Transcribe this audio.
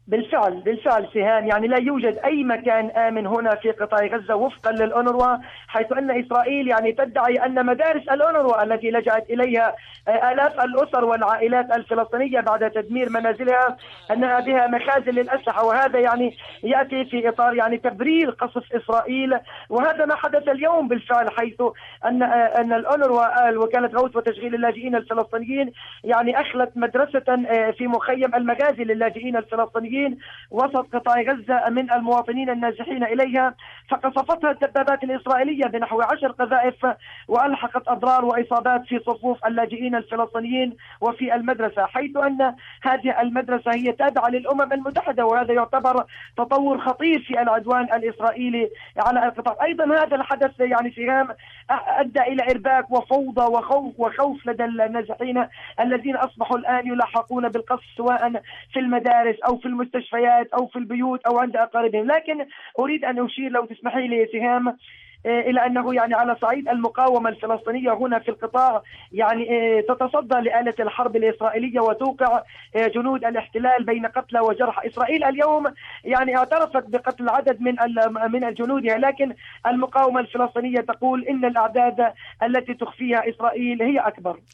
بالفعل سهام، يعني لا يوجد أي مكان آمن هنا في قطاع غزة وفقا للأونروا، حيث أن إسرائيل يعني تدعي أن مدارس الأونروا التي لجأت إليها آلاف الأسر والعائلات الفلسطينية بعد تدمير منازلها أنها بها مخازن للأسلحة، وهذا يعني يأتي في إطار يعني تبرير قصف إسرائيل. وهذا ما حدث اليوم بالفعل، حيث أن الأونروا وكالة غوث وتشغيل اللاجئين الفلسطينيين يعني أخلت مدرسة في مخيم المغازي للاجئين الفلسطينيين وسط قطاع غزة من المواطنين النازحين إليها، فقصفتها الدبابات الإسرائيلية بنحو 10 قذائف وألحقت أضرار وإصابات في صفوف اللاجئين الفلسطينيين وفي المدرسة، حيث أن هذه المدرسة هي تابعة للأمم المتحدة، وهذا يعتبر تطور خطير في العدوان الإسرائيلي على القطاع. أيضا هذا الحدث يعني سهام أدى إلى إرباك وفوضى وخوف لدى النازحين الذين أصبحوا الآن يلاحقون بالقصف سواء في المدارس أو في المستشفيات أو في البيوت أو عند أقاربهم. لكن أريد أن أشير لو تسمحي لي سهام إلى أنه يعني على صعيد المقاومة الفلسطينية هنا في القطاع يعني تتصدى لآلة الحرب الإسرائيلية وتوقع جنود الاحتلال بين قتلى وجرحى. إسرائيل اليوم يعني اعترفت بقتل عدد من جنودها، لكن المقاومة الفلسطينية تقول إن الأعداد التي تخفيها إسرائيل هي أكبر.